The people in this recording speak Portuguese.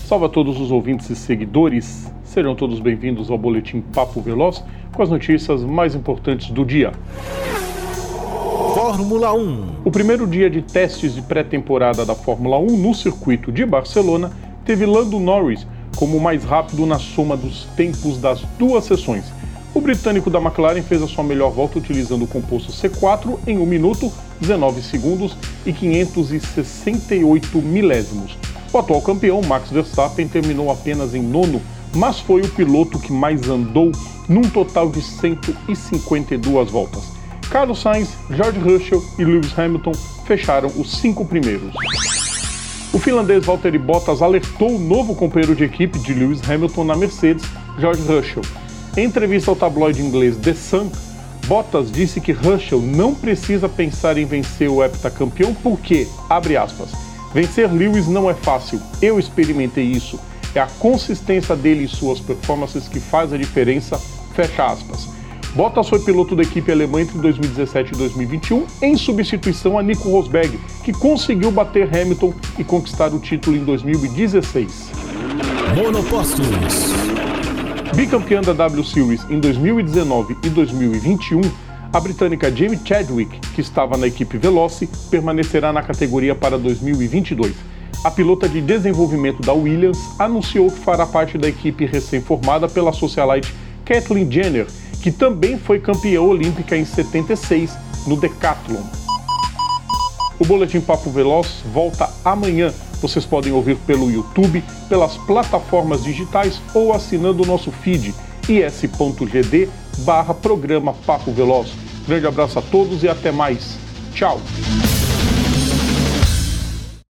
Salve a todos os ouvintes e seguidores, sejam todos bem-vindos ao Boletim Papo Veloz com as notícias mais importantes do dia. Fórmula 1. O primeiro dia de testes de pré-temporada da Fórmula 1 no circuito de Barcelona teve Lando Norris como o mais rápido na soma dos tempos das duas sessões. O britânico da McLaren fez a sua melhor volta utilizando o composto C4 em 1 minuto, 19 segundos e 568 milésimos. O atual campeão, Max Verstappen, terminou apenas em nono, mas foi o piloto que mais andou num total de 152 voltas. Carlos Sainz, George Russell e Lewis Hamilton fecharam os 5 primeiros. O finlandês Valtteri Bottas alertou o novo companheiro de equipe de Lewis Hamilton na Mercedes, George Russell. Em entrevista ao tabloide inglês The Sun, Bottas disse que Russell não precisa pensar em vencer o heptacampeão porque, abre aspas, vencer Lewis não é fácil, eu experimentei isso, é a consistência dele e suas performances que faz a diferença, fecha aspas. Bottas foi piloto da equipe alemã entre 2017 e 2021 em substituição a Nico Rosberg, que conseguiu bater Hamilton e conquistar o título em 2016. Monopostos. Bicampeã da W Series em 2019 e 2021, a britânica Jamie Chadwick, que estava na equipe Veloce, permanecerá na categoria para 2022. A pilota de desenvolvimento da Williams anunciou que fará parte da equipe recém-formada pela socialite Kathleen Jenner, que também foi campeã olímpica em 76 no decathlon. O Boletim Papo Veloz volta amanhã. Vocês podem ouvir pelo YouTube, pelas plataformas digitais ou assinando o nosso feed is.gd/programa Papo Veloz. Grande abraço a todos e até mais. Tchau!